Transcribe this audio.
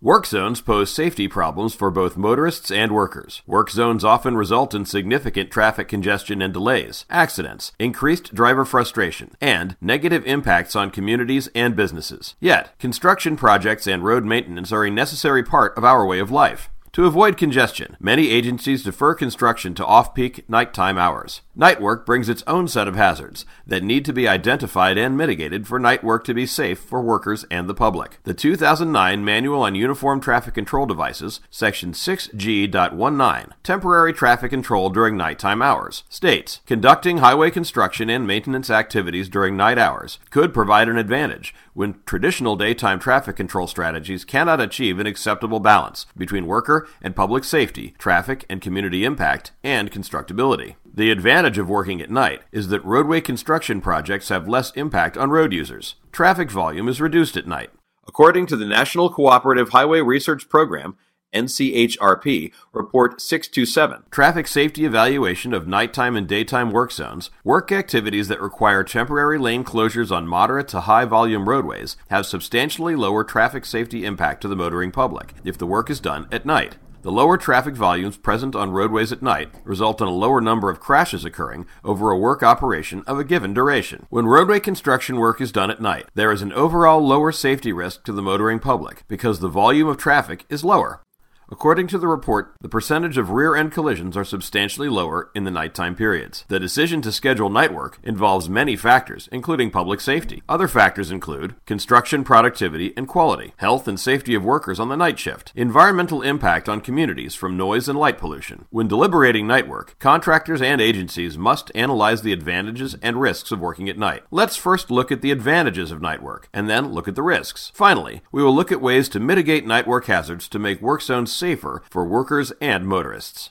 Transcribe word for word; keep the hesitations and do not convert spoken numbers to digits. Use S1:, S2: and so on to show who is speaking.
S1: Work zones pose safety problems for both motorists and workers. Work zones often result in significant traffic congestion and delays, accidents, increased driver frustration, and negative impacts on communities and businesses. Yet, construction projects and road maintenance are a necessary part of our way of life. To avoid congestion, many agencies defer construction to off-peak nighttime hours. Night work brings its own set of hazards that need to be identified and mitigated for night work to be safe for workers and the public. The two thousand nine Manual on Uniform Traffic Control Devices, Section six G point nineteen, Temporary Traffic Control During Nighttime Hours, states, conducting highway construction and maintenance activities during night hours could provide an advantage when traditional daytime traffic control strategies cannot achieve an acceptable balance between worker and public safety, traffic and community impact, and constructability. The advantage of working at night is that roadway construction projects have less impact on road users. Traffic volume is reduced at night. According to the National Cooperative Highway Research Program, N C H R P, Report six twenty-seven, Traffic Safety Evaluation of Nighttime and Daytime Work Zones, work activities that require temporary lane closures on moderate to high-volume roadways have substantially lower traffic safety impact to the motoring public if the work is done at night. The lower traffic volumes present on roadways at night result in a lower number of crashes occurring over a work operation of a given duration. When roadway construction work is done at night, there is an overall lower safety risk to the motoring public because the volume of traffic is lower. According to the report, the percentage of rear-end collisions are substantially lower in the nighttime periods. The decision to schedule night work involves many factors, including public safety. Other factors include construction productivity and quality, health and safety of workers on the night shift, environmental impact on communities from noise and light pollution. When deliberating night work, contractors and agencies must analyze the advantages and risks of working at night. Let's first look at the advantages of night work, and then look at the risks. Finally, we will look at ways to mitigate night work hazards to make work zones safer for workers and motorists.